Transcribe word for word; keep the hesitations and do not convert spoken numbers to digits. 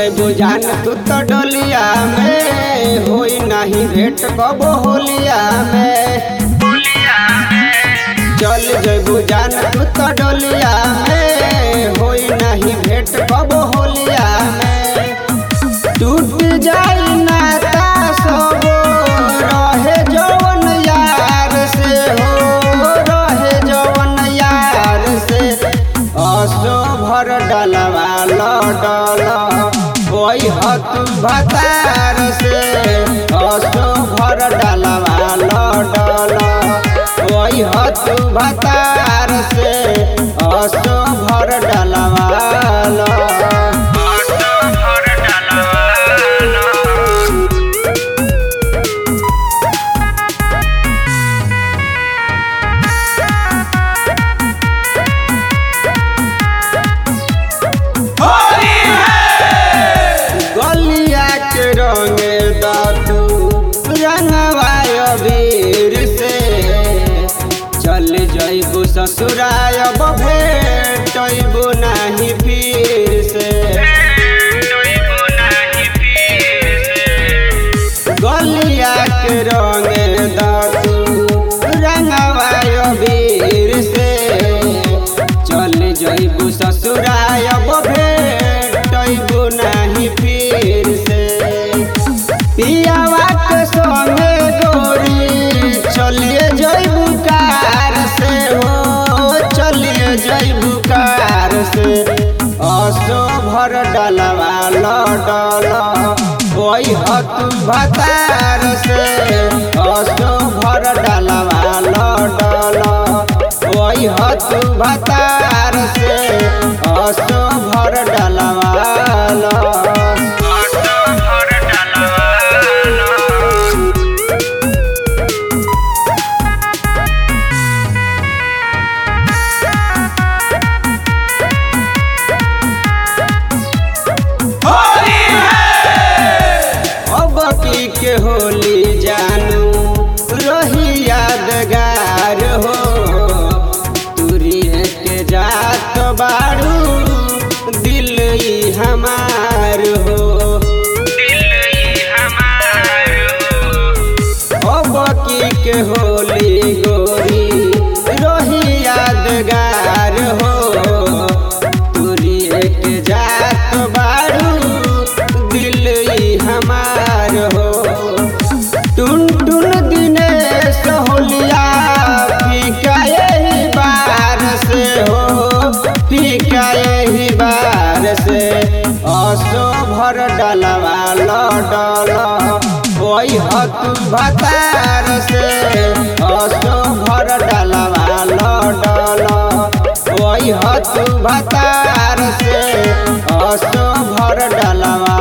जैबू जान तू तो डोलिया में होई नहीं भेंट कबो होलिया में। चल जैबू जान तू तो डोलिया में होई नहीं भेंट कबो होलिया में। टूट जाई नाता सब रहे जवन यार से हो रहे जवन यार से। असो भर डलवा डल कोई हत भतार से। असो भर डलवा डल कोई हत भतार से। असो भर डलवा वीर से। चल जैबू ससुराय भेटबू नहीं फिर से। गलिया के रंग दू रंगवाय वीर से। चल जैबू ससुराय भेटबू नहीं फिर से। पियावा के संगे चलिए जैबू कार से हो चलिए जैबू कार से। असो भर डलवा डल कोई हत भतार से। असो भर डलवा डल कोई हत भतार से। असो भर डलवा के होली जानू रही यादगार हो। तुरी के जात बारू दिल हमार हो। अब की के होली गोरी रही यादगार हो। तुरी के जात बारू दिल हमार हो। टुन टुन दिनेश होलिया फीका यही बार से हो फीका यही बार से। असो भर डलवा डल कोई हत भतार से। असो भर डलवा डल कोई हत भतार से। असो भर डलवा